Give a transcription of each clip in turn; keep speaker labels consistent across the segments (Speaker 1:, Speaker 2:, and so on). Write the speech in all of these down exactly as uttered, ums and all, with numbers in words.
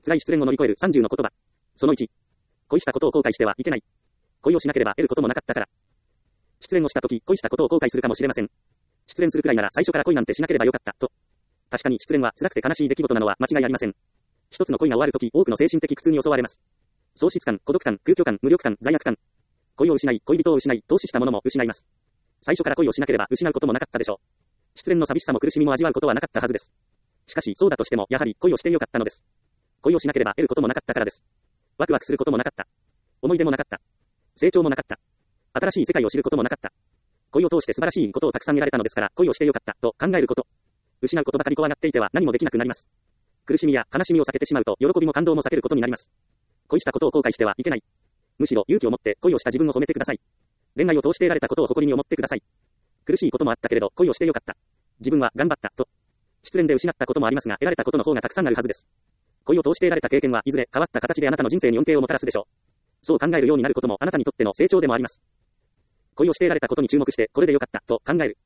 Speaker 1: 辛い失恋を乗り越えるさんじゅうの言葉。そのいち。恋したことを後悔してはいけない。恋をしなければ得ることもなかったから。失恋をしたとき、恋したことを後悔するかもしれません。失恋するくらいなら最初から恋なんてしなければよかった、と。確かに失恋は辛くて悲しい出来事なのは間違いありません。一つの恋が終わるとき、多くの精神的苦痛に襲われます。喪失感、孤独感、空虚感、無力感、罪悪感。恋を失い、恋人を失い、投資したものも失います。最初から恋をしなければ失うこともなかったでしょう。失恋の寂しさも苦しみも味わうことはなかったはずです。しかし、そうだとしても、やはり恋をしてよかったのです。恋をしなければ得ることもなかったからです。ワクワクすることもなかった。思い出もなかった。成長もなかった。新しい世界を知ることもなかった。恋を通して素晴らしいことをたくさん得られたのですから、恋をしてよかった、と考えること。失うことばかり怖がっていては何もできなくなります。苦しみや悲しみを避けてしまうと、喜びも感動も避けることになります。恋したことを後悔してはいけない。むしろ勇気を持って恋をした自分を褒めてください。恋愛を通して得られたことを誇りに思ってください。苦しいこともあったけれど、恋をしてよかった。自分は頑張った、と。失恋で失ったこともありますが、得られたことの方がたくさんあるはずです。恋を通して得られた経験はいずれ変わった形であなたの人生に恩恵をもたらすでしょう。そう考えるようになることもあなたにとっての成長でもあります。恋をして得られたことに注目して、これでよかった、と考える。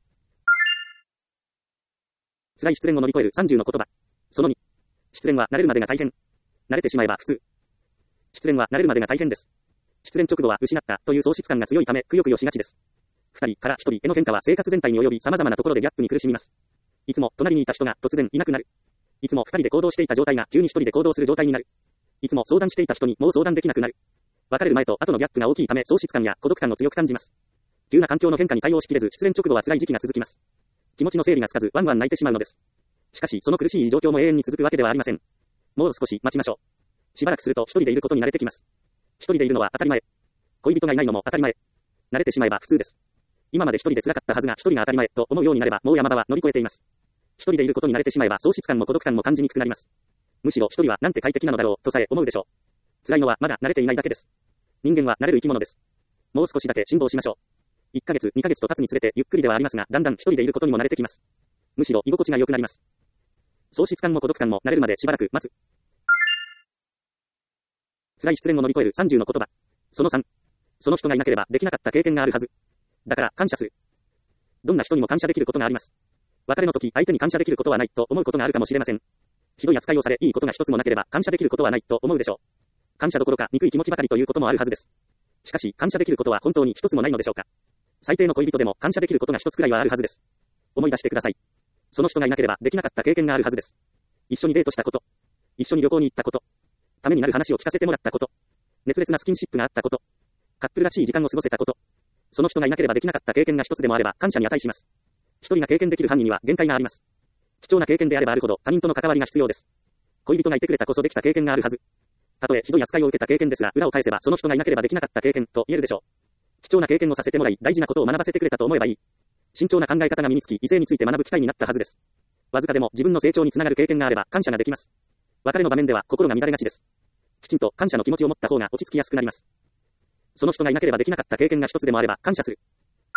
Speaker 1: 辛い失恋を乗り越えるさんじゅうの言葉。そのに。失恋は慣れるまでが大変。慣れてしまえば普通。失恋は慣れるまでが大変です。失恋直後は失ったという喪失感が強いため、くよくよしがちです。二人から一人への変化は生活全体に及び様々なところでギャップに苦しみます。いつも隣にいた人が突然いなくなる。いつも二人で行動していた状態が急に一人で行動する状態になる。いつも相談していた人にもう相談できなくなる。別れる前と後のギャップが大きいため喪失感や孤独感を強く感じます。急な環境の変化に対応しきれず失恋直後は辛い時期が続きます。気持ちの整理がつかずワンワン泣いてしまうのです。しかしその苦しい状況も永遠に続くわけではありません。もう少し待ちましょう。しばらくすると一人でいることに慣れてきます。一人でいるのは当たり前。恋人がいないのも当たり前。慣れてしまえば普通です。今まで一人で辛かったはずが一人が当たり前と思うようになればもう山場は乗り越えています。一人でいることに慣れてしまえば喪失感も孤独感も感じにくくなります。むしろ一人はなんて快適なのだろうとさえ思うでしょう。辛いのはまだ慣れていないだけです。人間は慣れる生き物です。もう少しだけ辛抱しましょう。いっかげつ、にかげつと経つにつれてゆっくりではありますが、だんだん一人でいることにも慣れてきます。むしろ居心地が良くなります。喪失感も孤独感も慣れるまでしばらく待つ。辛い失恋を乗り越えるさんじゅうの言葉。そのさん。その人がいなければできなかった経験があるはず。だから感謝する。どんな人にも感謝できることがあります。別れの時、相手に感謝できることはないと思うことがあるかもしれません。ひどい扱いをされ、いいことが一つもなければ感謝できることはないと思うでしょう。感謝どころか憎い気持ちばかりということもあるはずです。しかし、感謝できることは本当に一つもないのでしょうか。最低の恋人でも感謝できることが一つくらいはあるはずです。思い出してください。その人がいなければできなかった経験があるはずです。一緒にデートしたこと。一緒に旅行に行ったこと。ためになる話を聞かせてもらったこと。熱烈なスキンシップがあったこと。カップルらしい時間を過ごせたこと。その人がいなければできなかった経験が一つでもあれば感謝に値します。一人が経験できる範囲には限界があります。貴重な経験であればあるほど他人との関わりが必要です。恋人がいてくれたこそできた経験があるはず。たとえひどい扱いを受けた経験ですが、裏を返せばその人がいなければできなかった経験と言えるでしょう。貴重な経験をさせてもらい、大事なことを学ばせてくれたと思えばいい。慎重な考え方が身につき、異性について学ぶ機会になったはずです。わずかでも自分の成長につながる経験があれば感謝ができます。別れの場面では心が乱れがちです。きちんと感謝の気持ちを持った方が落ち着きやすくなります。その人がいなければできなかった経験が一つでもあれば感謝する。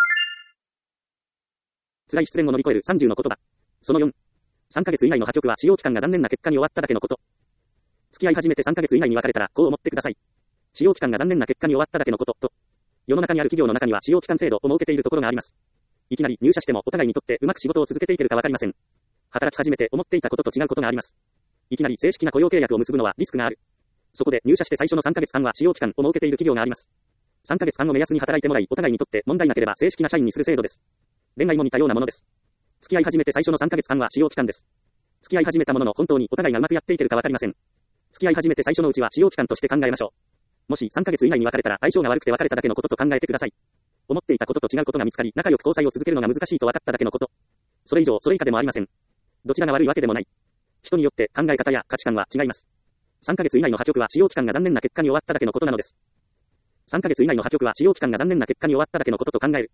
Speaker 1: 辛い失恋を乗り越えるさんじゅうの言葉。そのよん。さんかげつ以内の破局は使用期間が残念な結果に終わっただけのこと。付き合い始めてさんかげつ以内に別れたらこう思ってください。使用期間が残念な結果に終わっただけのこと、と。世の中にある企業の中には使用期間制度を設けているところがあります。いきなり入社してもお互いにとってうまく仕事を続けていけるかわかりません。働き始めて思っていたことと違うことがあります。いきなり正式な雇用契約を結ぶのはリスクがある。そこで入社して最初のさんかげつかんは使用期間を設けている企業があります。さんかげつかんを目安に働いてもらい、お互いにとって問題なければ正式な社員にする制度です。恋愛も似たようなものです。付き合い始めて最初のさんかげつかんは使用期間です。付き合い始めたものの本当にお互いがうまくやっていけるかわかりません。付き合い始めて最初のうちは使用期間として考えましょう。もしさんかげつ以内に別れたら相性が悪くて別れただけのことと考えてください。思っていたことと違うことが見つかり、仲良く交際を続けるのが難しいと分かっただけのこと。それ以上それ以下でもありません。どちらが悪いわけでもない。人によって考え方や価値観は違います。さんかげつ以内の破局は使用期間が残念な結果に終わっただけのことなのです。さんかげつ以内の破局は使用期間が残念な結果に終わっただけのことと考える。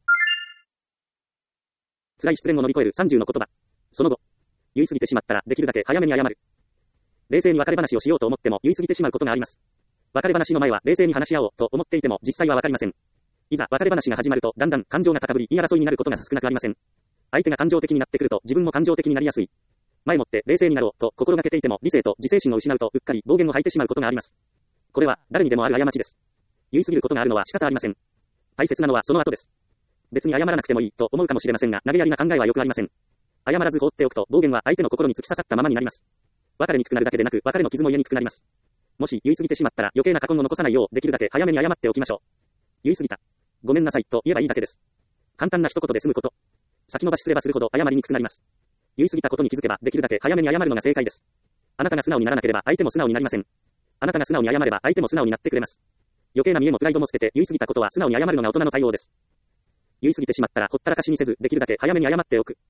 Speaker 1: 辛い失恋を乗り越えるさんじゅうの言葉。その後。言い過ぎてしまったらできるだけ早めに謝る。冷静に別れ話をしようと思っても言い過ぎてしまうことがあります。別れ話の前は冷静に話し合おうと思っていても実際はわかりません。いざ別れ話が始まるとだんだん感情が高ぶり言い争いになることが少なくありません。相手が感情的になってくると自分も感情的になりやすい。前もって冷静になろうと心がけていても理性と自制心を失うとうっかり暴言を吐いてしまうことがあります。これは誰にでもある過ちです。言い過ぎることがあるのは仕方ありません。大切なのはその後です。別に謝らなくてもいいと思うかもしれませんが、投げやりな考えはよくありません。謝らず放っておくと暴言は相手の心に突き刺さったままになります。 別れにくくなるだけでなく、別れの傷も癒えにくくなります。もし言い過ぎてしまったら余計な過言を残さないよう、できるだけ早めに謝っておきましょう。言い過ぎた。ごめんなさいと言えばいいだけです。簡単な一言で済むこと。先延ばしすればするほど謝りにくくなります。言い過ぎたことに気づけば、できるだけ早めに謝るのが正解です。あなたが素直にならなければ相手も素直になりません。あなたが素直に謝れば相手も素直になってくれます。余計な見栄もプライドも捨てて言い過ぎたことは素直に謝るのが大人の対応です。言い過ぎてしまったらほったらかしにせず、できるだけ早めに謝っておく。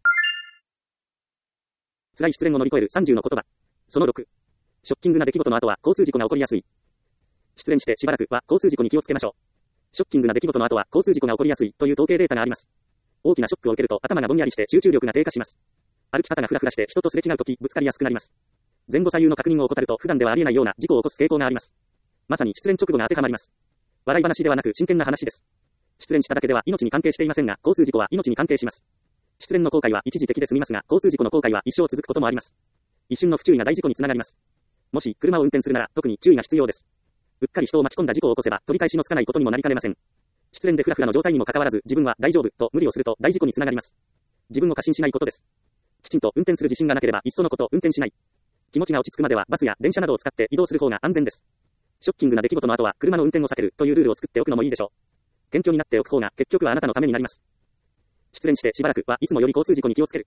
Speaker 1: 辛い失恋を乗り越えるさんじゅうの言葉。そのろく。ショッキングな出来事の後は交通事故が起こりやすい。失恋してしばらくは交通事故に気をつけましょう。ショッキングな出来事の後は交通事故が起こりやすいという統計データがあります。大きなショックを受けると頭がぼんやりして集中力が低下します。歩き方がフラフラして人とすれ違うときぶつかりやすくなります。前後左右の確認を怠ると普段ではありえないような事故を起こす傾向があります。まさに失恋直後が当てはまります。笑い話ではなく真剣な話です。失恋しただけでは命に関係していませんが、交通事故は命に関係します。失恋の後悔は一時的で済みますが、交通事故の後悔は一生続くこともあります。一瞬の不注意が大事故につながります。もし車を運転するなら特に注意が必要です。うっかり人を巻き込んだ事故を起こせば取り返しのつかないことにもなりかねません。失恋でフラフラの状態にもかかわらず自分は大丈夫と無理をすると大事故につながります。自分を過信しないことです。きちんと運転する自信がなければいっそのこと運転しない。気持ちが落ち着くまではバスや電車などを使って移動する方が安全です。ショッキングな出来事の後は車の運転を避けるというルールを作っておくのもいいでしょう。謙虚になっておく方が結局はあなたのためになります。失恋してしばらくはいつもより交通事故に気をつける。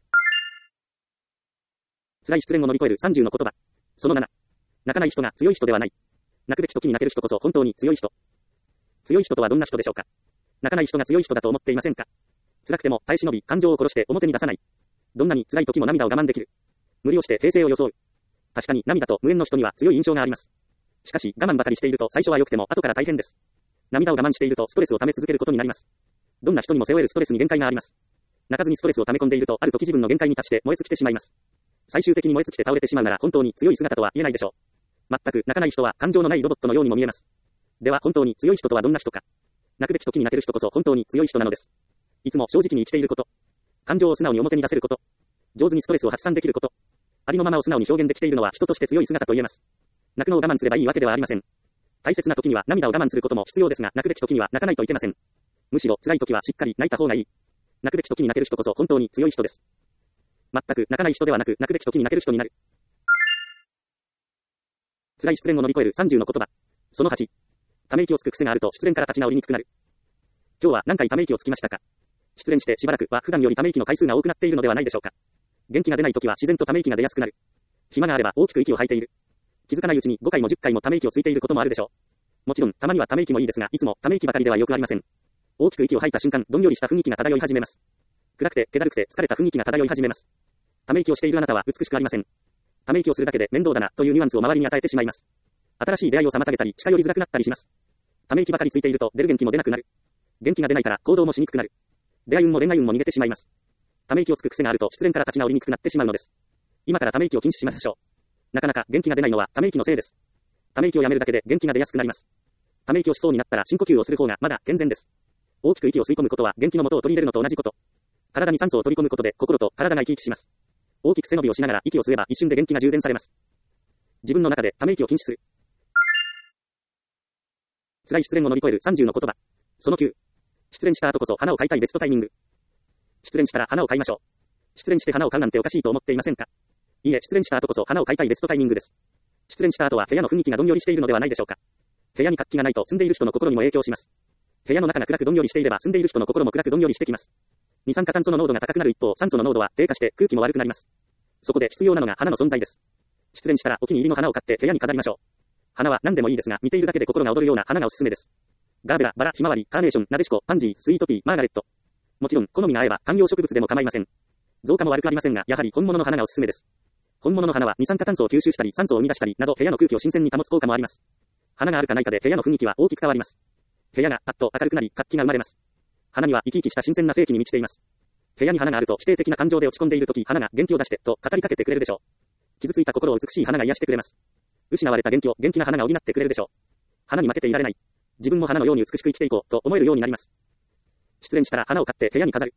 Speaker 1: 辛い失恋を乗り越えるさんじゅうの言葉。そのなな。泣かない人が強い人ではない。泣くべき時に泣ける人こそ本当に強い人。強い人とはどんな人でしょうか。泣かない人が強い人だと思っていませんか。辛くても耐え忍び感情を殺して表に出さない。どんなに辛い時も涙を我慢できる。無理をして平静を装う。確かに涙と無縁の人には強い印象があります。しかし我慢ばかりしていると最初は良くても後から大変です。涙を我慢しているとストレスを溜め続けることになります。どんな人にも背負えるストレスに限界があります。泣かずにストレスを溜め込んでいるとある時自分の限界に達して燃え尽きてしまいます。最終的に燃え尽きて倒れてしまうなら本当に強い姿とは言えないでしょう。全く泣かない人は感情のないロボットのようにも見えます。では本当に強い人とはどんな人か。泣くべき時に泣ける人こそ本当に強い人なのです。いつも正直に生きていること。感情を素直に表に出せること。上手にストレスを発散できること。ありのままを素直に表現できているのは人として強い姿と言えます。泣くのを我慢すればいいわけではありません。大切な時には涙を我慢することも必要ですが、泣くべき時には泣かないといけません。むしろ辛い時はしっかり泣いた方がいい。泣くべき時に泣ける人こそ本当に強い人です。全く泣かない人ではなく、泣くべき時に泣ける人になる。辛い失恋を乗り越えるさんじゅうの言葉。そのはち。ため息をつく癖があると失恋から立ち直りにくくなる。今日は何回ため息をつきましたか。失恋してしばらくは普段よりため息の回数が多くなっているのではないでしょうか。元気が出ない時は自然とため息が出やすくなる。暇があれば大きく息を吐いている。気づかないうちにごかいもじゅっかいもため息をついていることもあるでしょう。もちろんたまにはため息もいいですが、いつもため息ばかりではよくありません。大きく息を吐いた瞬間、どんよりした雰囲気が漂い始めます。暗くて気だるくて疲れた雰囲気が漂い始めます。ため息をしているあなたは美しくありません。ため息をするだけで面倒だなというニュアンスを周りに与えてしまいます。新しい出会いを妨げたり近寄りづらくなったりします。ため息ばかりついていると出る元気も出なくなる。元気が出ないから行動もしにくくなる。出会い運も恋愛運も逃げてしまいます。ため息をつく癖があると失恋から立ち直りにくくなってしまうのです。今からため息を禁止しましょう。なかなか元気が出ないのはため息のせいです。ため息をやめるだけで元気が出やすくなります。ため息をしそうになったら深呼吸をする方がまだ健全です。大きく息を吸い込むことは元気の元を取り入れるのと同じこと。体に酸素を取り込むことで心と体が生き生きします。大きく背伸びをしながら息を吸えば一瞬で元気が充電されます。自分の中でため息を禁止する。辛い失恋を乗り越えるさんじゅうの言葉。そのきゅう。失恋した後こそ花を買いたいベストタイミング。失恋したら花を買いましょう。失恋して花を買うなんておかしいと思っていませんか。いいえ、失恋した後こそ花を買いたいベストタイミングです。失恋した後は部屋の雰囲気がどんよりしているのではないでしょうか。部屋に活気がないと住んでいる人の心にも影響します。部屋の中が暗くどんよりしていれば住んでいる人の心も暗くどんよりしてきます。二酸化炭素の濃度が高くなる一方、酸素の濃度は低下して空気も悪くなります。そこで必要なのが花の存在です。失恋したらお気に入りの花を買って部屋に飾りましょう。花は何でもいいですが、見ているだけで心が躍るような花がおすすめです。ガーベラ、バラ、ひまわり、カーネーション、ナデシコ、パンジー、スイートピー、マーガレット。もちろん、好みが合えば観葉植物でも構いません。造花も悪くありませんが、やはり本物の花がおすすめです。本物の花は二酸化炭素を吸収したり、酸素を生み出したりなど部屋の空気を新鮮に保つ効果もあります。花があるかないかで部屋の雰囲気は大きく変わります。部屋がパッと明るくなり、活気が生まれます。花には生き生きした新鮮な生気に満ちています。部屋に花があると否定的な感情で落ち込んでいるとき、花が元気を出してと語りかけてくれるでしょう。傷ついた心を美しい花が癒してくれます。失われた元気を元気な花が補ってくれるでしょう。花に負けていられない。自分も花のように美しく生きていこうと思えるようになります。失恋したら花を買って部屋に飾る。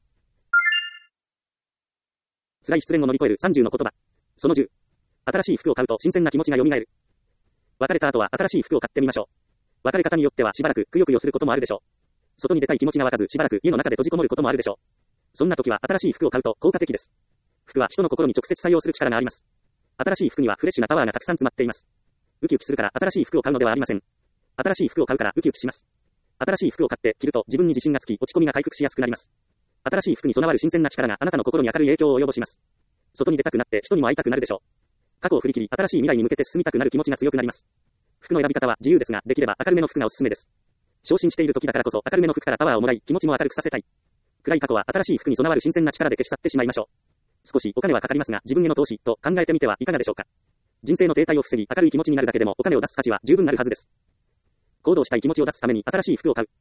Speaker 1: 辛い失恋を乗り越えるさんじゅうの言葉。そのじゅう。新しい服を買うと新鮮な気持ちが蘇る。別れた後は新しい服を買ってみましょう。別れ方によってはしばらくくよくよすることもあるでしょう。外に出たい気持ちが湧かずしばらく家の中で閉じこもることもあるでしょう。そんな時は新しい服を買うと効果的です。服は人の心に直接作用する力があります。 新しい服にはフレッシュなパワーがたくさん詰まっています。ウキウキするから新しい服を買うのではありません。新しい服を買うからウキウキします。新しい服を買って着ると自分に自信がつき落ち込みが回復しやすくなります。新しい服に備わる新鮮な力があなたの心に明るい影響を及ぼします。外に出たくなって人にも会いたくなるでしょう。過去を振り切り新しい未来に向けて進みたくなる気持ちが強くなります。服の選び方は自由ですが、できれば明るめの服がおすすめです。昇進している時だからこそ明るめの服からパワーをもらい気持ちも明るくさせたい。暗い過去は新しい服に備わる新鮮な力で消し去ってしまいましょう。少しお金はかかりますが自分への投資と考えてみてはいかがでしょうか。人生の停滞を防ぎ明るい気持ちになるだけでもお金を出す価値は十分あるはずです。行動したい気持ちを出すために新しい服を買う。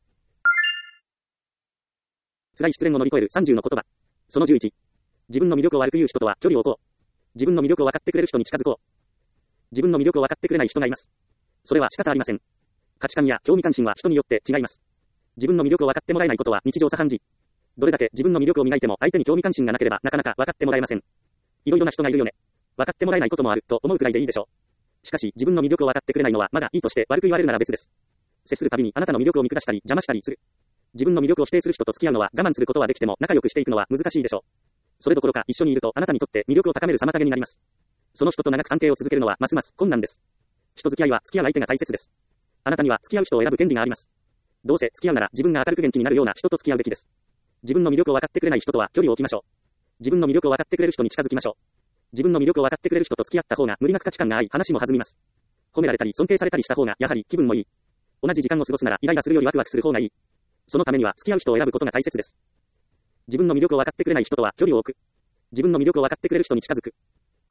Speaker 1: 辛い失恋を乗り越えるさんじゅうの言葉。そのじゅういち。自分の魅力を悪く言う人とは距離を置こう。自分の魅力を分かってくれる人に近づこう。自分の魅力を分かってくれない人がいます。それは仕方ありません。価値観や興味関心は人によって違います。自分の魅力を分かってもらえないことは日常茶飯事。どれだけ自分の魅力を磨いても相手に興味関心がなければなかなか分かってもらえません。いろいろな人がいるよね。分かってもらえないこともあると思うくらいでいいでしょう。しかし自分の魅力を分かってくれないのはまだいいとして悪く言われるなら別です。接するたびにあなたの魅力を見下したり邪魔したりする。自分の魅力を否定する人と付き合うのは我慢することはできても仲良くしていくのは難しいでしょう。それどころか一緒にいるとあなたにとって魅力を高める妨げになります。その人と長く関係を続けるのはますます困難です。人付き合いは付き合う相手が大切です。あなたには付き合う人を選ぶ権利があります。どうせ付き合うなら自分が明るく元気になるような人と付き合うべきです。自分の魅力を分かってくれない人とは距離を置きましょう。自分の魅力を分かってくれる人に近づきましょう。自分の魅力を分かってくれる人と付き合った方が無理なく価値観が合い話も弾みます。褒められたり尊敬されたりした方がやはり気分もいい。同じ時間を過ごすならイライラするよりワクワクする方がいい。そのためには付き合う人を選ぶことが大切です。自分の魅力を分かってくれない人とは距離を置く。自分の魅力を分かってくれる人に近づく。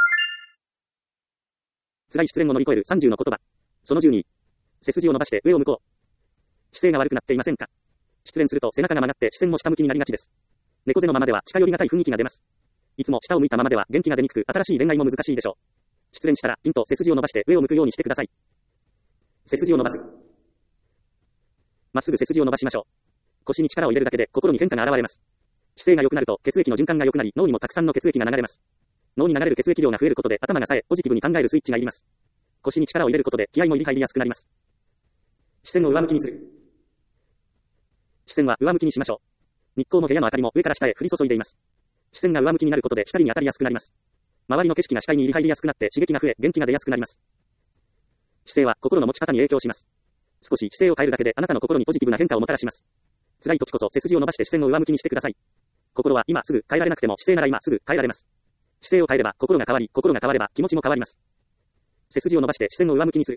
Speaker 1: 辛い失恋を乗り越えるさんじゅうの言葉。そのじゅうに。背筋を伸ばして上を向こう。姿勢が悪くなっていませんか。失恋すると背中が曲がって視線も下向きになりがちです。猫背のままでは近寄りがたい雰囲気が出ます。いつも下を向いたままでは元気が出にくく新しい恋愛も難しいでしょう。失恋したらピンと背筋を伸ばして上を向くようにしてください。背筋を伸ばす。まっすぐ背筋を伸ばしましょう。腰に力を入れるだけで心に変化が現れます。姿勢が良くなると血液の循環が良くなり脳にもたくさんの血液が流れます。脳に流れる血液量が増えることで頭が冴えポジティブに考えるスイッチが入ります。腰に力を入れることで気合も入り入りやすくなります。視線を上向きにする。視線は上向きにしましょう。日光も部屋の明かりも上から下へ降り注いでいます。視線が上向きになることで光に当たりやすくなります。周りの景色が視界に入り入りやすくなって刺激が増え元気が出やすくなります。姿勢は心の持ち方に影響します。少し姿勢を変えるだけであなたの心にポジティブな変化をもたらします。辛い時こそ背筋を伸ばして視線を上向きにしてください。心は今すぐ変えられなくても姿勢なら今すぐ変えられます。姿勢を変えれば心が変わり、心が変われば気持ちも変わります。背筋を伸ばして視線を上向きにする。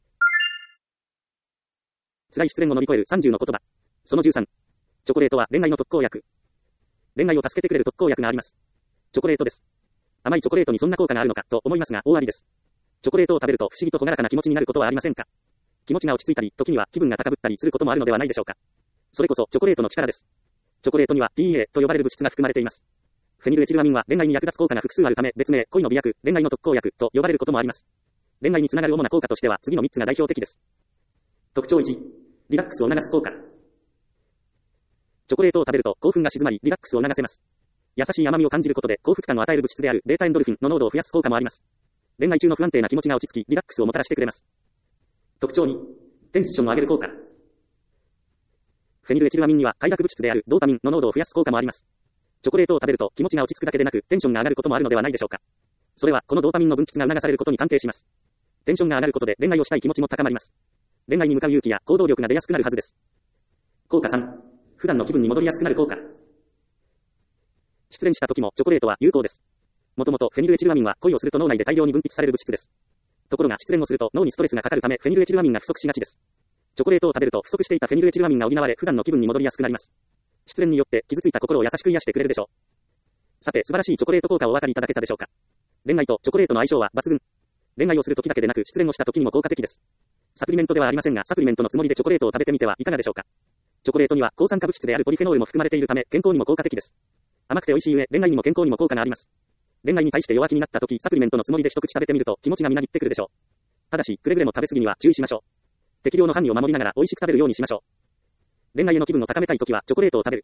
Speaker 1: 辛い失恋を乗り越えるさんじゅうの言葉。そのじゅうさん。チョコレートは恋愛の特効薬。恋愛を助けてくれる特効薬があります。チョコレートです。甘いチョコレートにそんな効果があるのかと思いますが大ありです。チョコレートを食べると不思議と朗らかな気持ちになることはありませんか。気持ちが落ち着いたり、時には気分が高ぶったりすることもあるのではないでしょうか。それこそチョコレートの力です。チョコレートには ピーエー と呼ばれる物質が含まれています。フェニルエチルアミンは恋愛に役立つ効果が複数あるため別名恋の美薬、恋愛の特効薬と呼ばれることもあります。恋愛につながる主な効果としては次のみっつが代表的です。特徴いち。リラックスを促す効果。チョコレートを食べると興奮が静まりリラックスを促せます。優しい甘みを感じることで幸福感を与える物質であるベータエンドルフィンの濃度を増やす効果もあります。恋愛中の不安定な気持ちが落ち着きリラックスをもたらしてくれます。特徴に。テンションを上げる効果。フェニルエチルアミンには快楽物質であるドーパミンの濃度を増やす効果もあります。チョコレートを食べると気持ちが落ち着くだけでなくテンションが上がることもあるのではないでしょうか。それはこのドーパミンの分泌が促されることに関係します。テンションが上がることで恋愛をしたい気持ちも高まります。恋愛に向かう勇気や行動力が出やすくなるはずです。効果さん。普段の気分に戻りやすくなる効果。失恋した時もチョコレートは有効です。もともとフェニルエチルアミンは恋をすると脳内で大量に分泌される物質です。ところが失恋をすると脳にストレスがかかるためフェニルエチルアミンが不足しがちです。チョコレートを食べると不足していたフェニルエチルアミンが補われ普段の気分に戻りやすくなります。失恋によって傷ついた心を優しく癒してくれるでしょう。さて素晴らしいチョコレート効果をお分かりいただけたでしょうか。恋愛とチョコレートの相性は抜群。恋愛をする時だけでなく失恋をした時にも効果的です。サプリメントではありませんがサプリメントのつもりでチョコレートを食べてみてはいかがでしょうか。チョコレートには抗酸化物質であるポリフェノールも含まれているため健康にも効果的です。甘くて美味しい上恋愛にも健康にも効果があります。恋愛に対して弱気になった時サプリメントのつもりで一口食べてみると気持ちがみなぎってくるでしょう。ただしくれぐれも食べ過ぎには注意しましょう。適量の範囲を守りながら美味しく食べるようにしましょう。恋愛への気分を高めたい時はチョコレートを食べる。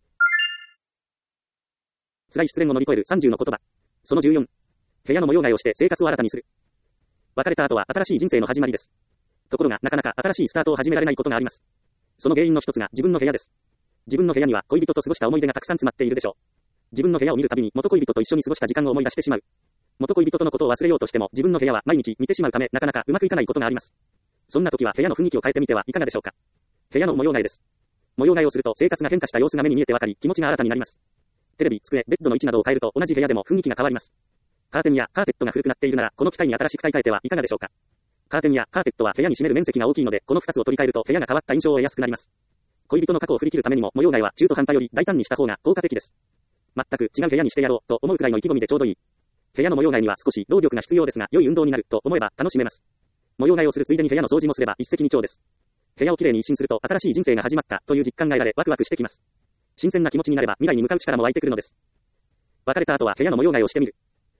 Speaker 1: 辛い失恋を乗り越えるさんじゅうの言葉。そのじゅうよん。部屋の模様替えをして生活を新たにする。別れた後は新しい人生の始まりです。ところがなかなか新しいスタートを始められないことがあります。その原因の一つが自分の部屋です。自分の部屋には恋人と過ごした思い出がたくさん詰まっているでしょう。自分の部屋を見るたびに元恋人と一緒に過ごした時間を思い出してしまう。 元恋人とのことを忘れようとしても、自分の部屋は毎日見てしまうため、なかなかうまくいかないことがあります。そんな時は部屋の雰囲気を変えてみてはいかがでしょうか。部屋の模様替えです。模様替えをすると生活が変化した様子が目に見えてわかり、気持ちが新たになります。テレビ、机、ベッドの位置などを変えると同じ部屋でも雰囲気が変わります。カーテンやカーペットが古くなっているなら、この機会に新しく買い替えてはいかがでしょうか。カーテンやカーペットは部屋に占める面積が大きいので、このふたつを取り替えると部屋が変わった印象を得やすくなります。恋人の過去を振り切るためにも模様替えは中途半端より大胆にした方が効果的です。全く違う部屋にしてやろうと思うくらいの意気込みでちょうどいい。部屋の模様替えには少し労力が必要ですが、良い運動になると思えば楽しめます。模様替えをするついでに部屋の掃除もすれば一石二鳥です。部屋をきれいに一新すると新しい人生が始まったという実感が得られワクワクしてきます。新鮮な気持ちになれば未来に向かう力も湧いてくるのです。別れた後は部屋の模様替えをしてみる。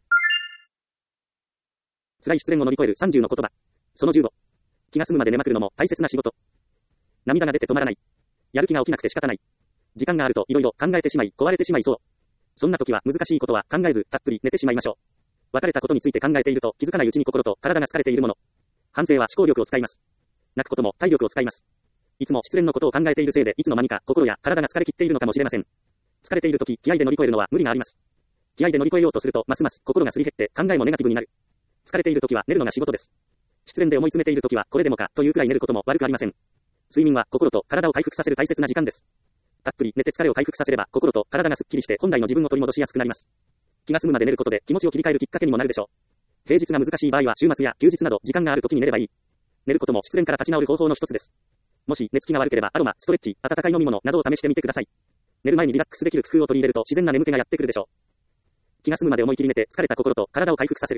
Speaker 1: 辛い失恋を乗り越えるさんじゅうの言葉。そのじゅうご。気が済むまで寝まくるのも大切な仕事。涙が出て止まらない。やる気が起きなくて仕方ない。時間があると色々考えてしまい壊れてしまいそう。そんな時は難しいことは考えずたっぷり寝てしまいましょう。別れたことについて考えていると気づかないうちに心と体が疲れているもの。反省は思考力を使います。泣くことも体力を使います。いつも失恋のことを考えているせいでいつの間にか心や体が疲れ切っているのかもしれません。疲れている時気合で乗り越えるのは無理があります。気合で乗り越えようとするとますます心がすり減って考えもネガティブになる。疲れている時は寝るのが仕事です。失恋で思い詰めている時はこれでもかというくらい寝ることも悪くありません。睡眠は心と体を回復させる大切な時間です。たっぷり寝て疲れを回復させれば心と体がすっきりして本来の自分を取り戻しやすくなります。気が済むまで寝ることで気持ちを切り替えるきっかけにもなるでしょう。平日が難しい場合は週末や休日など時間がある時に寝ればいい。寝ることも失恋から立ち直る方法の一つです。もし寝つきが悪ければアロマ、ストレッチ、温かい飲み物などを試してみてください。寝る前にリラックスできる工夫を取り入れると自然な眠気がやってくるでしょう。気が済むまで思い切り寝て疲れた心と体を回復させる。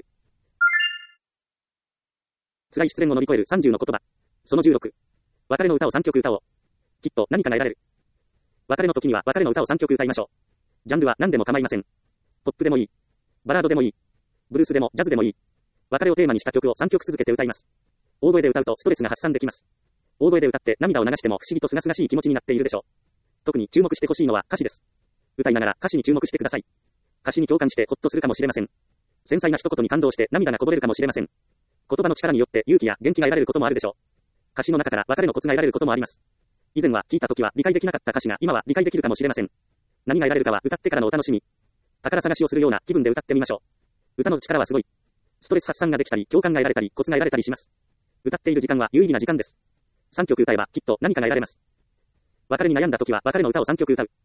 Speaker 1: 辛い失恋を乗り越えるさんじゅうの言葉。そのじゅうろく。別れの歌をさんきょく歌おう。きっと何かが得られる。別れの時には別れの歌をさんきょく歌いましょう。ジャンルは何でも構いません。ポップでもいい。バラードでもいい。ブルースでもジャズでもいい。別れをテーマにした曲をさんきょく続けて歌います。大声で歌うとストレスが発散できます。大声で歌って涙を流しても不思議と清々しい気持ちになっているでしょう。特に注目してほしいのは歌詞です。歌いながら歌詞に注目してください。歌詞に共感してホッとするかもしれません。繊細な一言に感動して涙がこぼれるかもしれません。言葉の力によって勇気や元気が得られることもあるでしょう。歌詞の中から別れのコツが得られることもあります。以前は聞いた時は理解できなかった歌詞が今は理解できるかもしれません。何が得られるかは歌ってからのお楽しみ。宝探しをするような気分で歌ってみましょう。歌の力はすごい。ストレス発散ができたり、共感が得られたり、コツが得られたりします。歌っている時間は有意義な時間です。さんきょく歌えばきっと何かが得られます。別れに悩んだ時は別れの歌をさんきょく歌う。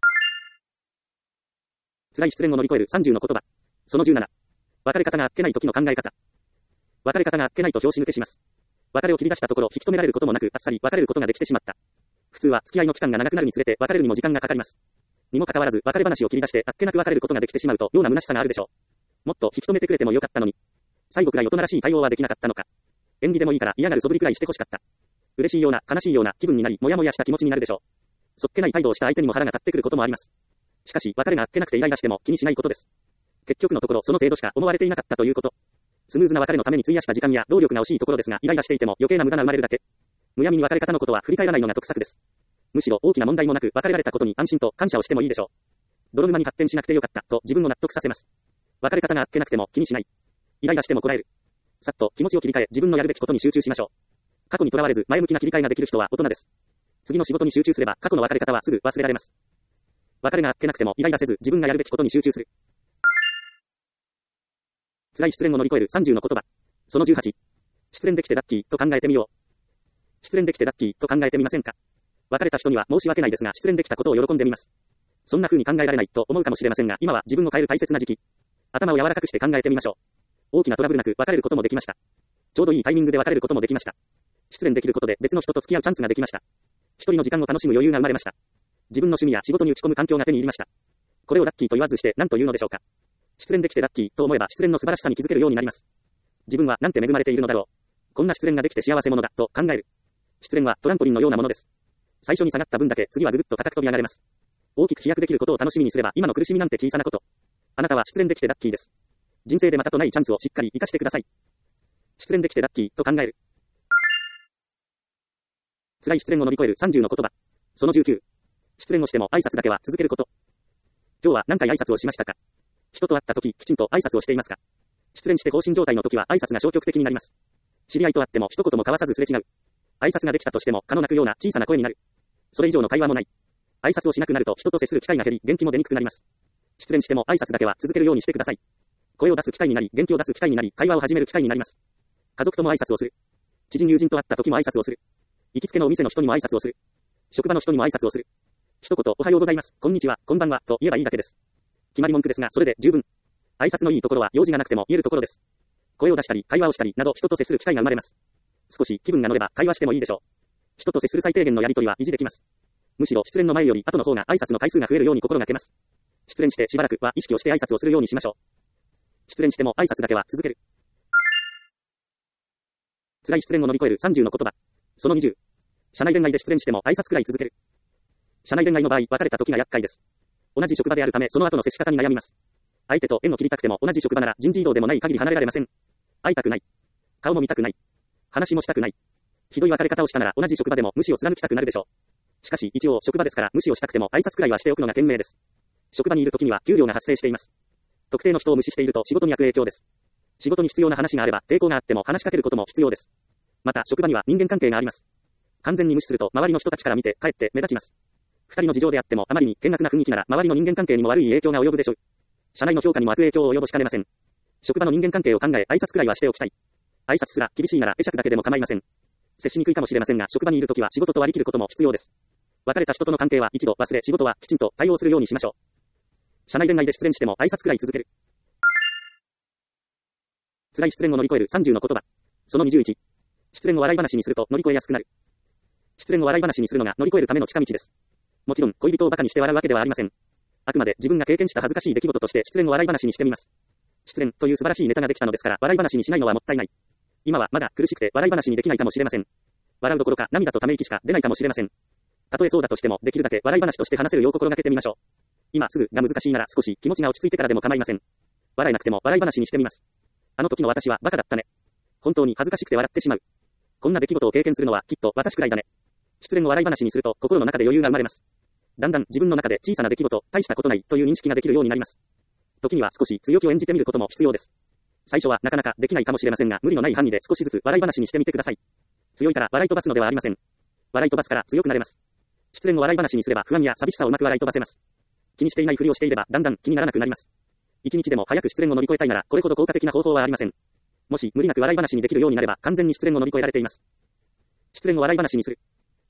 Speaker 1: 辛い失恋を乗り越えるさんじゅうの言葉。そのじゅうなな。別れ方があっけない時の考え方。別れ方があっけないと拍子抜けします。別れを切り出したところ引き止められることもなくあっさり別れることができてしまった。普通は付き合いの期間が長くなるにつれて別れるにも時間がかかります。にもかかわらず別れ話を切り出してあっけなく別れることができてしまうとような虚しさがあるでしょう。もっと引き止めてくれてもよかったのに。最後くらい大人らしい対応はできなかったのか。演技でもいいから嫌がる素振りくらいしてほしかった。嬉しいような悲しいような気分になりもやもやした気持ちになるでしょう。そっけない態度をした相手にも腹が立ってくることもあります。しかし別れがあっけなくてイライラしても気にしないことです。結局のところその程度しか思われていなかったということ。スムーズな別れのために費やした時間や労力が惜しいところですが、イライラしていても余計な無駄が生まれるだけ。むやみに別れ方のことは振り返らないのが得策です。むしろ大きな問題もなく別れられたことに安心と感謝をしてもいいでしょう。泥沼に発展しなくてよかったと自分を納得させます。別れ方があっけなくても気にしない。イライラしてもこらえる。さっと気持ちを切り替え自分のやるべきことに集中しましょう。過去にとらわれず前向きな切り替えができる人は大人です。次の仕事に集中すれば過去の別れ方はすぐ忘れられます。別れがあっけなくてもイライラせず自分がやるべきことに集中する。辛い失恋を乗り越えるさんじゅうの言葉。そのじゅうはち。失恋できてラッキーと考えてみよう。失恋できてラッキーと考えてみませんか。別れた人には申し訳ないですが失恋できたことを喜んでみます。そんな風に考えられないと思うかもしれませんが今は自分を変える大切な時期。頭を柔らかくして考えてみましょう。大きなトラブルなく別れることもできました。ちょうどいいタイミングで別れることもできました。失恋できることで別の人と付き合うチャンスができました。一人の時間を楽しむ余裕が生まれました。自分の趣味や仕事に打ち込む環境が手に入りました。これをラッキーと言わずして何と言うのでしょうか。失恋できてラッキーと思えば失恋の素晴らしさに気づけるようになります。自分はなんて恵まれているのだろう。こんな失恋ができて幸せ者だと考える。失恋はトランポリンのようなものです。最初に下がった分だけ次はぐぐっと高く飛び上がれます。大きく飛躍できることを楽しみにすれば今の苦しみなんて小さなこと。あなたは失恋できてラッキーです。人生でまたとないチャンスをしっかり生かしてください。失恋できてラッキーと考える。辛い失恋を乗り越えるさんじゅうの言葉。そのじゅうきゅう。失恋をしても挨拶だけは続けること。今日は何回挨拶をしましたか。人と会った時きちんと挨拶をしていますか。失恋して放心状態の時は挨拶が消極的になります。知り合いと会っても一言も交わさずすれ違う。挨拶ができたとしても可のなくような小さな声になる。それ以上の会話もない。挨拶をしなくなると人と接する機会が減り元気も出にくくなります。失恋しても挨拶だけは続けるようにしてください。 声を出す機会になり、元気を出す機会になり、会話を始める機会になります。家族とも挨拶をする。知人友人と会った時も挨拶をする。行きつけのお店の人にも挨拶をする。職場の人にも挨拶をする。一言、おはようございます、こんにちは、こんばんは、と言えばいいだけです。決まり文句ですが、それで十分。挨拶のいいところは用事がなくても言えるところです。声を出したり、会話をしたり、など人と接する機会が生まれます。少し気分が乗れば会話してもいいでしょう。人と接する最低限のやりとりは維持できます。むしろ失恋の前より後の方が挨拶の回数が増えるように心がけます。失恋してしばらくは意識をして挨拶をするようにしましょう。失恋しても挨拶だけは続ける。辛い失恋を乗り越えるさんじゅうの言葉。そのにじゅう。社内恋愛で失恋しても挨拶くらい続ける。社内恋愛の場合、別れた時が厄介です。同じ職場であるため、その後の接し方に悩みます。相手と縁を切りたくても同じ職場なら人事異動でもない限り離れられません。会いたくない。顔も見たくない。話もしたくない。ひどい別れ方をしたなら同じ職場でも無視を貫きたくなるでしょう。しかし一応職場ですから無視をしたくても挨拶くらいはしておくのが賢明です。職場にいる時には給料が発生しています。特定の人を無視していると仕事に悪影響です。仕事に必要な話があれば抵抗があっても話しかけることも必要です。また職場には人間関係があります。完全に無視すると周りの人たちから見てかえって目立ちます。二人の事情であってもあまりに険悪な雰囲気なら周りの人間関係にも悪い影響が及ぶでしょう。社内の評価にも悪影響を及ぼしかねません。職場の人間関係を考え挨拶くらいはしておきたい。挨拶すら厳しいなら会釈だけでも構いません。接しにくいかもしれませんが職場にいるときは仕事と割り切ることも必要です。別れた人との関係は一度忘れ仕事はきちんと対応するようにしましょう。社内恋愛で失恋しても挨拶くらい続ける。辛い失恋を乗り越えるさんじゅうの言葉。そのにじゅういち。失恋を笑い話にすると乗り越えやすくなる。失恋を笑い話にするのが乗り越えるための近道です。もちろん恋人を馬鹿にして笑うわけではありません。あくまで自分が経験した恥ずかしい出来事として失恋を笑い話にしてみます。失恋という素晴らしいネタができたのですから笑い話にしないのはもったいない。今はまだ苦しくて笑い話にできないかもしれません。笑うどころか涙とため息しか出ないかもしれません。たとえそうだとしてもできるだけ笑い話として話せるよう心がけてみましょう。今すぐが難しいなら少し気持ちが落ち着いてからでも構いません。笑えなくても笑い話にしてみます。あの時の私はバカだったね。本当に恥ずかしくて笑ってしまう。こんな出来事を経験するのはきっと私くらいだね。失恋を笑い話にすると心の中で余裕が生まれます。だんだん自分の中で小さな出来事、大したことないという認識ができるようになります。時には少し強気を演じてみることも必要です。最初はなかなかできないかもしれませんが、無理のない範囲で少しずつ笑い話にしてみてください。強いから笑い飛ばすのではありません。笑い飛ばすから強くなれます。失恋を笑い話にすれば不安や寂しさをうまく笑い飛ばせます。気にしていないふりをしていればだんだん気にならなくなります。一日でも早く失恋を乗り越えたいならこれほど効果的な方法はありません。もし無理なく笑い話にできるようになれば完全に失恋を乗り越えられています。失恋を笑い話にする。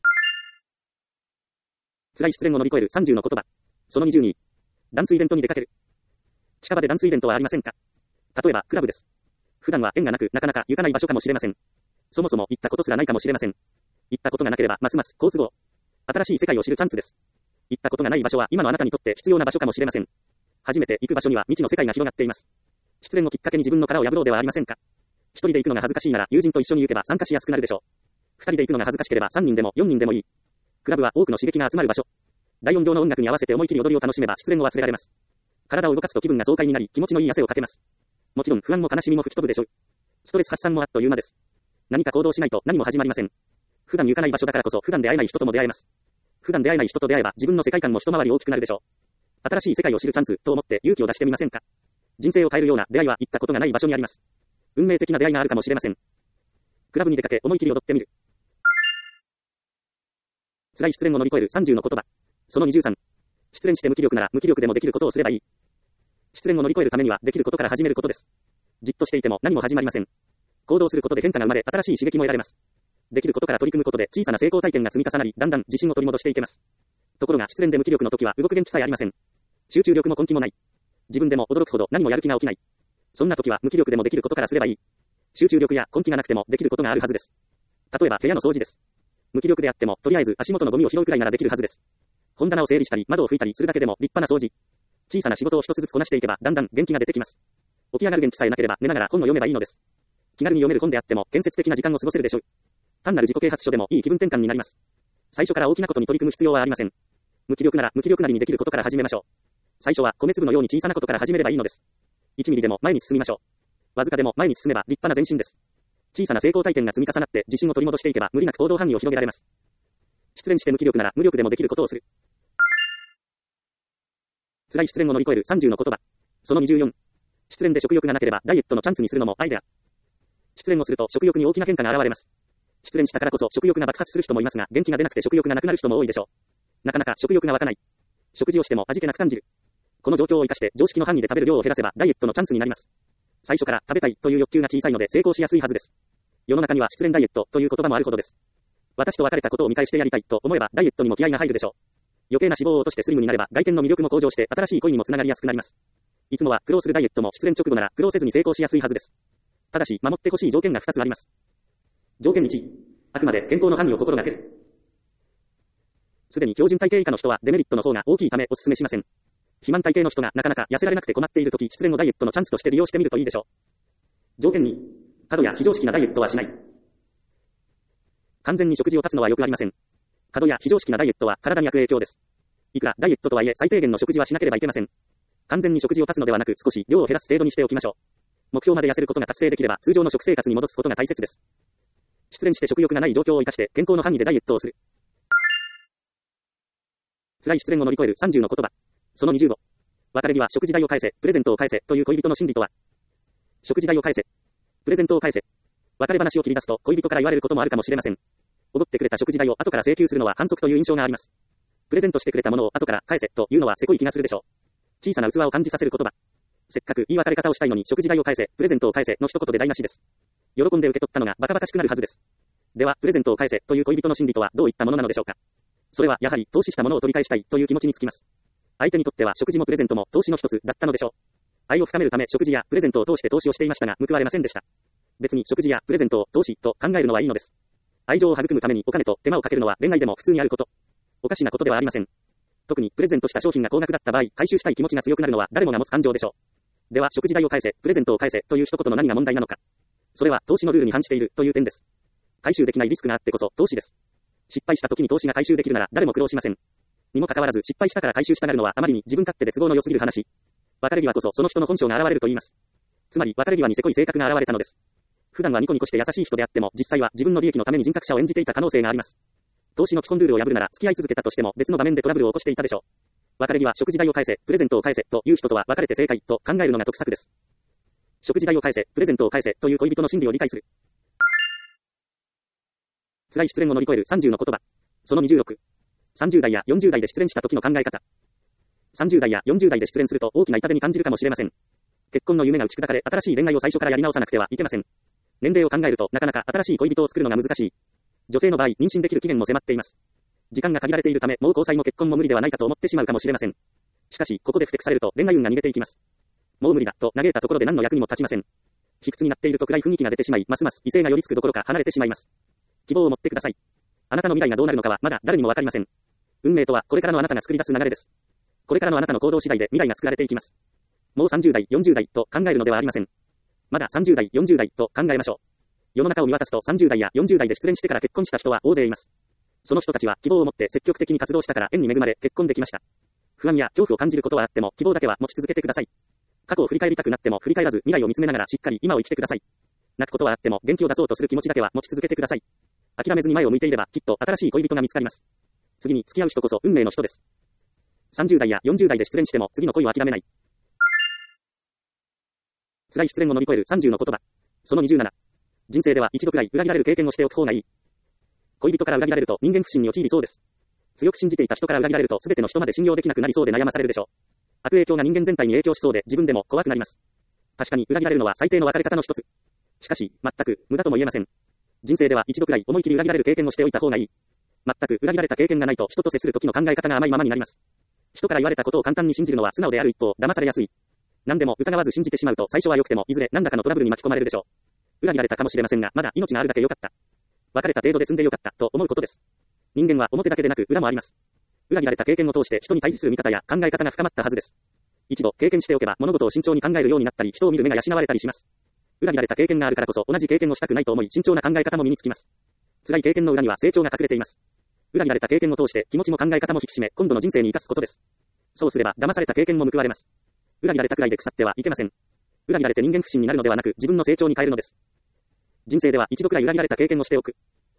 Speaker 1: 辛い失恋を乗り越えるさんじゅうの言葉。そのにじゅうに。ダンスイベントに出かける。近場でダンスイベントはありませんか？例えばクラブです。普段は縁がなくなかなか行かない場所かもしれません。そもそも行ったことすらないかもしれません。行ったことがなければますます好都合。新しい世界を知るチャンスです。行ったことがない場所は今のあなたにとって必要な場所かもしれません。初めて行く場所には未知の世界が広がっています。失恋をきっかけに自分の殻を破ろうではありませんか。一人で行くのが恥ずかしいなら友人と一緒に行けば参加しやすくなるでしょう。二人で行くのが恥ずかしければさんにんでもよにんでもいい。クラブは多くの刺激が集まる場所。大音量の音楽に合わせて思い切り踊りを楽しめば失恋を忘れられます。体を動かすと気分が爽快になり気持ちのいい汗をかけます。もちろん不安も悲しみも吹き飛ぶでしょう。ストレス発散もあっという間です。何か行動しないと何も始まりません。普段行かない場所だからこそ普段出会えない人とも出会えます。普段出会えない人と出会えば自分の世界観も一回り大きくなるでしょう。新しい世界を知るチャンスと思って勇気を出してみませんか。人生を変えるような出会いは行ったことがない場所にあります。運命的な出会いがあるかもしれません。クラブに出かけ思い切り踊ってみる。辛い失恋を乗り越えるさんじゅうの言葉。そのにじゅうさん。失恋して無気力なら無気力でもできることをすればいい。失恋を乗り越えるためにはできることから始めることです。じっとしていても何も始まりません。行動することで変化が生まれ新しい刺激も得られます。できることから取り組むことで小さな成功体験が積み重なりだんだん自信を取り戻していけます。ところが失恋で無気力の時は動く元気さえありません。集中力も根気もない。自分でも驚くほど何もやる気が起きない。そんな時は無気力でもできることからすればいい。集中力や根気がなくてもできることがあるはずです。例えば部屋の掃除です。無気力であってもとりあえず足元のゴミを拾うくらいならできるはずです。本棚を整理したり窓を拭いたりするだけでも立派な掃除。小さな仕事を一つずつこなしていけばだんだん元気が出てきます。起き上がる元気さえなければ寝ながら本を読めばいいのです。気軽に読める本であっても建設的な時間を過ごせるでしょう。単なる自己啓発書でもいい気分転換になります。最初から大きなことに取り組む必要はありません。無気力なら無気力なりにできることから始めましょう。最初は米粒のように小さなことから始めればいいのです。いちミリでも前に進みましょう。わずかでも前に進めば立派な前進です。小さな成功体験が積み重なって自信を取り戻していけば無理なく行動範囲を広げられます。失恋して無気力なら無力でもできることをする。辛い失恋を乗り越えるさんじゅうの言葉。そのにじゅうよん。失恋で食欲がなければダイエットのチャンスにするのもアイデア。失恋をすると食欲に大きな変化が現れます。失恋したからこそ食欲が爆発する人もいますが、元気が出なくて食欲がなくなる人も多いでしょう。なかなか食欲が湧かない。食事をしても味気なく感じる。 この状況を生かして常識の範囲で食べる量を減らせばダイエットのチャンスになります。最初から食べたいという欲求が小さいので成功しやすいはずです。世の中には失恋ダイエットという言葉もあるほどです。私と別れたことを見返してやりたいと思えばダイエットにも気合が入るでしょう。余計な脂肪を落としてスリムになれば外見の魅力も向上して新しい恋にもつながりやすくなります。いつもは苦労するダイエットも失恋直後なら苦労せずに成功しやすいはずです。ただし守ってほしい条件がふたつあります。条件いち、あくまで健康の管理を心がける。すでに標準体型以下の人はデメリットの方が大きいためお勧めしません。肥満体型の人がなかなか痩せられなくて困っているとき、失恋をダイエットのチャンスとして利用してみるといいでしょう。条件に、過度や非常識なダイエットはしない。完全に食事を断つのはよくありません。過度や非常識なダイエットは体に悪影響です。いくらダイエットとはいえ最低限の食事はしなければいけません。完全に食事を断つのではなく少し量を減らす程度にしておきましょう。目標まで痩せることが達成できれば通常の食生活に戻すことが大切です。失恋して食欲がない状況を生かして健康の範囲でダイエットをする。辛い失恋を乗り越えるさんじゅうの言葉。そのにじゅうご。別れ際食事代を返せ、プレゼントを返せという恋人の心理とは。食事代を返せ。プレゼントを返せ。別れ話を切り出すと恋人から言われることもあるかもしれません。おごってくれた食事代を後から請求するのは反則という印象があります。プレゼントしてくれたものを後から返せというのはせこい気がするでしょう。小さな器を感じさせる言葉。せっかく言い別れ方をしたいのに食事代を返せ、プレゼントを返せの一言で台無しです。喜んで受け取ったのがバカバカしくなるはずです。では、プレゼントを返せという恋人の心理とはどういったものなのでしょうか。それはやはり投資したものを取り返したいという気持ちにつきます。相手にとっては食事もプレゼントも投資の一つだったのでしょう。愛を深めるため食事やプレゼントを通して投資をしていましたが報われませんでした。別に食事やプレゼントを投資と考えるのはいいのです。愛情を育むためにお金と手間をかけるのは恋愛でも普通にあること。おかしなことではありません。特にプレゼントした商品が高額だった場合、回収したい気持ちが強くなるのは誰もが持つ感情でしょう。では食事代を返せ、プレゼントを返せという一言の何が問題なのか。それは投資のルールに反しているという点です。回収できないリスクがあってこそ投資です。失敗した時に投資が回収できるなら誰も苦労しません。にもかかわらず失敗したから回収したがるのはあまりに自分勝手で都合の良すぎる話。別れ際こそその人の本性が現れると言います。つまり別れ際にせこい性格が現れたのです。普段はニコニコして優しい人であっても実際は自分の利益のために人格者を演じていた可能性があります。投資の基本ルールを破るなら付き合い続けたとしても別の場面でトラブルを起こしていたでしょう。別れ際食事代を返せ、プレゼントを返せという人とは別れて正解と考えるのが得策です。食事代を返せ、プレゼントを返せという恋人の心理を理解する。辛い失恋を乗り越えるさんじゅうの言葉。そのにじゅうろく。さんじゅう代やよんじゅう代で失恋した時の考え方。さんじゅう代やよんじゅう代で失恋すると大きな痛手に感じるかもしれません。結婚の夢が打ち砕かれ、新しい恋愛を最初からやり直さなくてはいけません。年齢を考えるとなかなか新しい恋人を作るのが難しい。女性の場合、妊娠できる期限も迫っています。時間が限られているため、もう交際も結婚も無理ではないかと思ってしまうかもしれません。しかし、ここで不適されると恋愛運が逃げていきます。もう無理だと嘆いたところで何の役にも立ちません。卑屈になっていると暗い雰囲気が出てしまい、ますます異性が寄りつくどころか離れてしまいます。希望を持ってください。あなたの未来がどうなるのかはまだ誰にもわかりません。運命とはこれからのあなたが作り出す流れです。これからのあなたの行動次第で未来が作られていきます。もうさんじゅう代、よんじゅう代と考えるのではありません。まださんじゅう代、よんじゅう代と考えましょう。世の中を見渡すとさんじゅう代やよんじゅう代で失恋してから結婚した人は大勢います。その人たちは希望を持って積極的に活動したから縁に恵まれ結婚できました。不安や恐怖を感じることはあっても希望だけは持ち続けてください。過去を振り返りたくなっても振り返らず未来を見つめながらしっかり今を生きてください。泣くことはあっても元気を出そうとする気持ちだけは持ち続けてください。諦めずに前を向いていればきっと新しい恋人が見つかります。次に付き合う人こそ運命の人です。さんじゅう代やよんじゅう代で失恋しても次の恋を諦めない。辛い失恋を乗り越えるさんじゅうの言葉。そのにじゅうなな。人生では一度くらい裏切られる経験をしておく方がいい。恋人から裏切られると人間不信に陥りそうです。強く信じていた人から裏切られると全ての人まで信用できなくなりそうで悩まされるでしょう。悪影響が人間全体に影響しそうで自分でも怖くなります。確かに裏切られるのは最低の別れ方の一つ。しかし、全く無駄とも言えません。人生では一度くらい思い切り裏切られる経験をしておいた方がいい。全く裏切られた経験がないと人と接する時の考え方が甘いままになります。人から言われたことを簡単に信じるのは素直である一方、騙されやすい。何でも疑わず信じてしまうと最初は良くてもいずれ何らかのトラブルに巻き込まれるでしょう。裏切られたかもしれませんが、まだ命があるだけ良かった。別れた程度で済んで良かったと思うことです。人間は表だけでなく裏もあります。裏切られた経験を通して人に対峙する見方や考え方が深まったはずです。一度経験しておけば物事を慎重に考えるようになったり人を見る目が養われたりします。裏切られた経験があるからこそ同じ経験をしたくないと思い慎重な考え方も身につきます。辛い経験の裏には成長が隠れています。裏切られた経験を通して気持ちも考え方も引き締め今度の人生に生かすことです。そうすれば騙された経験も報われます。裏切られたくらいで腐ってはいけません。裏切られて人間不信になるのではなく自分の成長に変えるのです。人生では一度くらい裏切られた経験をしておく。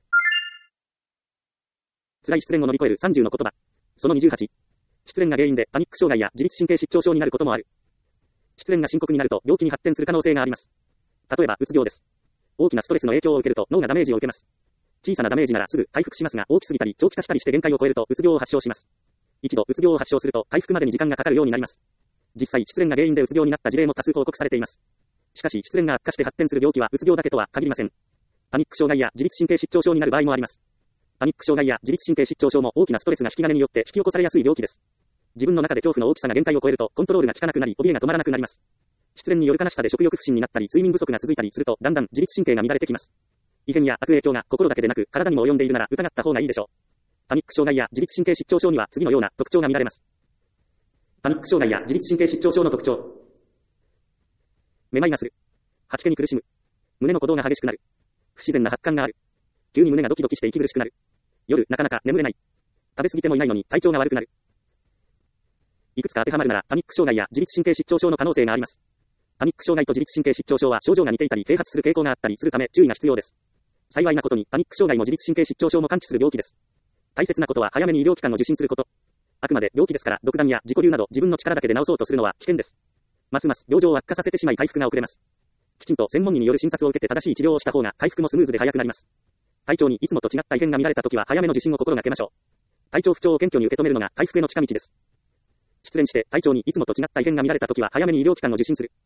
Speaker 1: 辛い失恋を乗り越えるさんじゅうの言葉。そのにじゅうはち。失恋が原因でパニック障害や自律神経失調症になることもある。失恋が深刻になると病気に発展する可能性があります。例えばうつ病です。大きなストレスの影響を受けると脳がダメージを受けます。小さなダメージならすぐ回復しますが大きすぎたり長期化したりして限界を超えるとうつ病を発症します。一度うつ病を発症すると回復までに時間がかかるようになります。 実際失恋が原因でうつ病になった事例も多数報告されています。しかし失恋が悪化して発展する病気はうつ病だけとは限りません。パニック障害や自律神経失調症になる場合もあります。パニック障害や自律神経失調症も大きなストレスが引き金によって引き起こされやすい病気です。自分の中で恐怖の大きさが限界を超えるとコントロールが効かなくなり、怯えが止まらなくなります。失恋による悲しさで食欲不振になったり、睡眠不足が続いたりすると、だんだん自律神経が乱れてきます。異変や悪影響が心だけでなく体にも及んでいるなら疑った方がいいでしょう。パニック障害や自律神経失調症には次のような特徴が見られます。パニック障害や自律神経失調症の特徴。めまいがする。吐き気に苦しむ。胸の鼓動が激しくなる。不自然な発汗がある。急に胸がドキドキして息苦しくなる。夜、なかなか眠れない。食べ過ぎてもいないのに体調が悪くなる。いくつか当てはまるならパニック障害や自律神経失調症の可能性があります。パニック障害と自律神経失調症は症状が似ていたり併発する傾向があったりするため注意が必要です。幸いなことにパニック障害も自律神経失調症も完治する病気です。大切なことは早めに医療機関を受診すること。あくまで病気ですから独断や自己流など自分の力だけで治そうとするのは危険です。ますます病状を悪化させてしまい回復が遅れます。きちんと専門医による診察を受けて正しい治療をした方が回復もスムーズで早くなります。体調にいつもと違った異変が見られたときは早めの受診を心がけましょう。体調不調を謙虚に受け止めるのが回復への近道です。失恋して体調にいつもと違った異変が見られたときは早めに医療機関を受診する。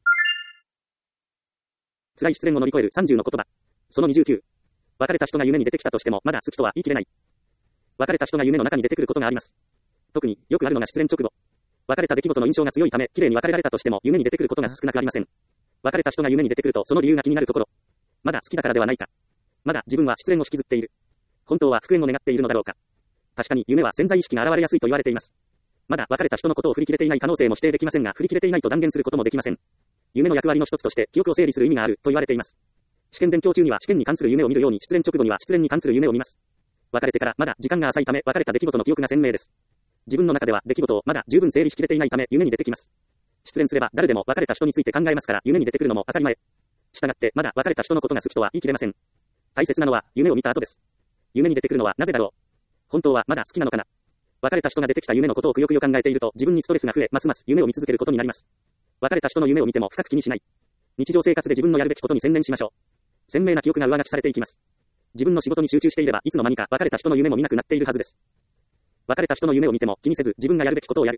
Speaker 1: 辛い失恋を乗り越えるさんじゅうの言葉。そのにじゅうきゅう。別れた人が夢に出てきたとしてもまだ好きとは言い切れない。別れた人が夢の中に出てくることがあります。特によくあるのが失恋直後。別れた出来事の印象が強いため、綺麗に別れられたとしても夢に出てくることが少なくありません。別れた人が夢に出てくるとその理由が気になるところ。まだ好きだからではないか。まだ自分は失恋を引きずっている。本当は復縁を願っているのだろうか。確かに夢は潜在意識が現れやすいと言われています。まだ別れた人のことを振り切れていない可能性も否定できませんが、振り切れていないと断言することもできません。夢の役割の一つとして記憶を整理する意味があると言われています。試験勉強中には試験に関する夢を見るように、失恋直後には失恋に関する夢を見ます。別れてからまだ時間が浅いため、別れた出来事の記憶が鮮明です。自分の中では出来事をまだ十分整理しきれていないため夢に出てきます。失恋すれば誰でも別れた人について考えますから、夢に出てくるのも当たり前。したがってまだ別れた人のことが好きとは言い切れません。大切なのは夢を見た後です。夢に出てくるのはなぜだろう。本当はまだ好きなのかな。別れた人が出てきた夢のことをくよくよ考えていると自分にストレスが増え、ますます夢を見続けることになります。別れた人の夢を見ても深く気にしない。日常生活で自分のやるべきことに専念しましょう。鮮明な記憶が上書きされていきます。自分の仕事に集中していればいつの間にか別れた人の夢も見なくなっているはずです。別れた人の夢を見ても気にせず自分がやるべきことをやる。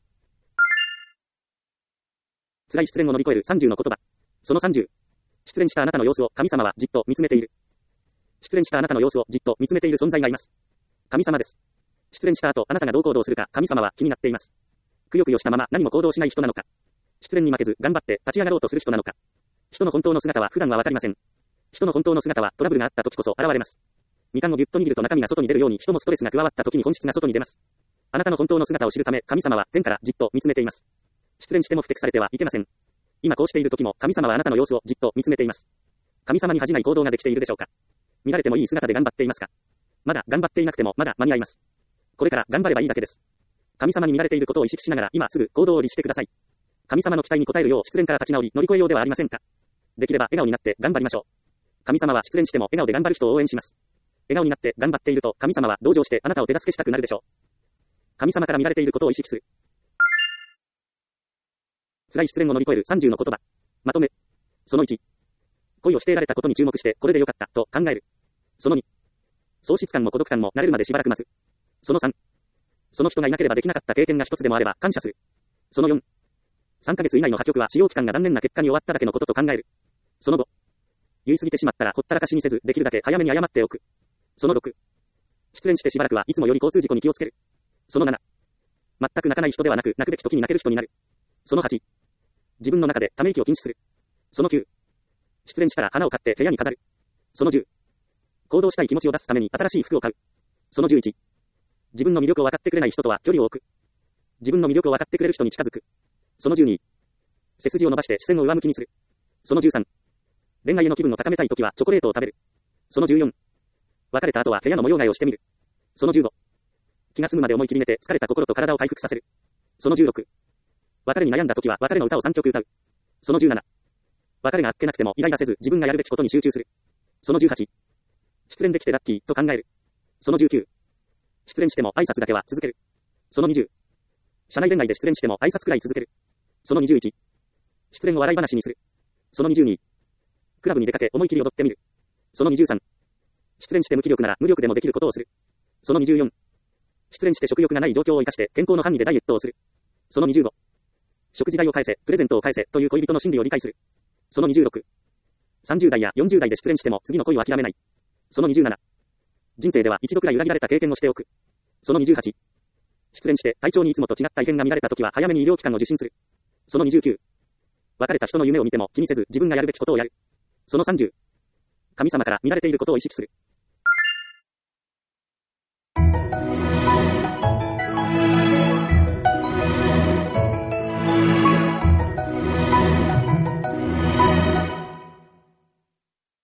Speaker 1: 辛い失恋を乗り越えるさんじゅうの言葉。そのさんじゅう。失恋したあなたの様子を神様はじっと見つめている。失恋したあなたの様子をじっと見つめている存在がいます。神様です。失恋した後あなたがどう行動するか神様は気になっています。くよくよしたまま何も行動しない人なのか。失恋に負けず頑張って立ち上がろうとする人なのか。人の本当の姿は普段はわかりません。人の本当の姿はトラブルがあった時こそ現れます。みかんをぎゅっと握ると中身が外に出るように、人もストレスが加わった時に本質が外に出ます。あなたの本当の姿を知るため神様は天からじっと見つめています。失恋しても不適されてはいけません。今こうしている時も神様はあなたの様子をじっと見つめています。神様に恥じない行動ができているでしょうか。見られてもいい姿で頑張っていますか。まだ頑張っていなくてもまだ間に合います。これから頑張ればいいだけです。神様に見られていることを意識しながら今すぐ行動を律してください。神様の期待に応えるよう失恋から立ち直り乗り越えようではありませんか。できれば笑顔になって頑張りましょう。神様は失恋しても笑顔で頑張る人を応援します。笑顔になって頑張っていると神様は同情してあなたを手助けしたくなるでしょう。神様から見られていることを意識する。辛い失恋を乗り越えるさんじゅうの言葉。まとめ。そのいち。恋をして得られたことに注目してこれでよかったと考える。そのに。喪失感も孤独感も慣れるまでしばらく待つ。そのさん。その人がいなければできなかった経験が一つでもあれば感謝する。そのよん。さんかげつ以内の破局は使用期間が残念な結果に終わっただけのことと考える。そのご。言い過ぎてしまったらほったらかしにせずできるだけ早めに謝っておく。そのろく。失恋してしばらくはいつもより交通事故に気をつける。そのなな。全く泣かない人ではなく泣くべき時に泣ける人になる。そのはち。自分の中でため息を禁止する。そのきゅう。失恋したら花を買って部屋に飾る。そのじゅう。行動したい気持ちを出すために新しい服を買う。そのじゅういち。自分の魅力を分かってくれない人とは距離を置く。自分の魅力を分かってくれる人に近づく。そのじゅうに。背筋を伸ばして視線を上向きにする。そのじゅうさん。恋愛の気分を高めたいときはチョコレートを食べる。そのじゅうよん。別れた後は部屋の模様替えをしてみる。そのじゅうご。気が済むまで思い切り寝て疲れた心と体を回復させる。そのじゅうろく。別れに悩んだときは別れの歌をさんきょく歌う。そのじゅうなな。別れがあっけなくてもイライラせず自分がやるべきことに集中する。そのじゅうはち。失恋できてラッキーと考える。そのじゅうきゅう。失恋しても挨拶だけは続ける。そのにじゅう。社内恋愛で失恋しても挨拶くらい続ける。そのにじゅういち。失恋を笑い話にする。そのにじゅうに。クラブに出かけ思い切り踊ってみる。そのにじゅうさん。失恋して無気力なら無力でもできることをする。そのにじゅうよん。失恋して食欲がない状況を生かして健康の範囲でダイエットをする。そのにじゅうご。 食事代を返せ、プレゼントを返せ、という恋人の心理を理解する。そのにじゅうろく。さんじゅう代やよんじゅう代で失恋しても次の恋を諦めない。そのにじゅうなな。人生では一度くらい裏切られた経験をしておく。そのにじゅうはち。失恋して体調にいつもと違った異変が見られたときは早めに医療機関を受診する。そのにじゅうきゅう。別れた人の夢を見ても気にせず自分がやるべきことをやる。そのさんじゅう。神様から見られていることを意識する。